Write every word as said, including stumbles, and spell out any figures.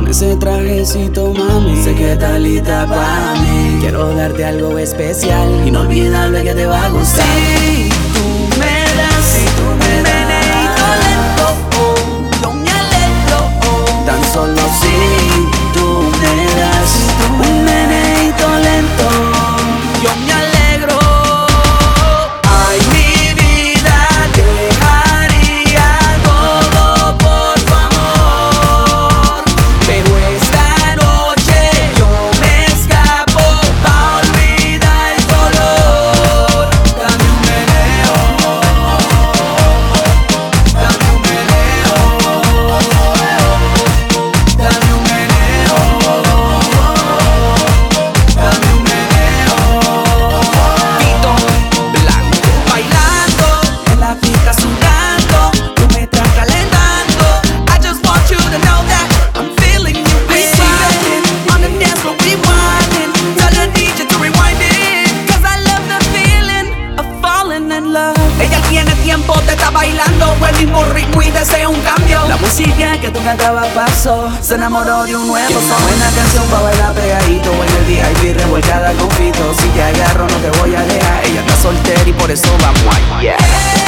con ese trajecito, mami. Sé que estás lista pa' mí. Quiero darte algo especial, inolvidable que te va a gustar. Si tú me das, Si tú me un das meneíto lento, oh, yo me alegro, oh. tan solo si tú me das un meneíto lento, Yo me alegro. ay, mi vida dejaría todo por tu amor. Pero esta noche Yo me escapo pa' olvidar el dolor. Dame un meneo, dame un meneo, dame un meneo, dame un meneo. Tito Blanco, Bailando en la pista sudando, tú me estás calentando. I just want you to know that I'm feeling you, We baby. vibing on the dance floor, we winding. Tell the D J to rewind it, 'cause I love the feeling of falling in love. Ella tiene tiempo, te está bailando el mismo ritmo y desea un cambio. La música que tú cantabas pasó, se enamoró de un nuevo son. Buena canción pa' bailar pegadito, en el V I P revolcada con Fito. Si te agarro no te voy a dejar, ella está soltera y por eso vamos allá.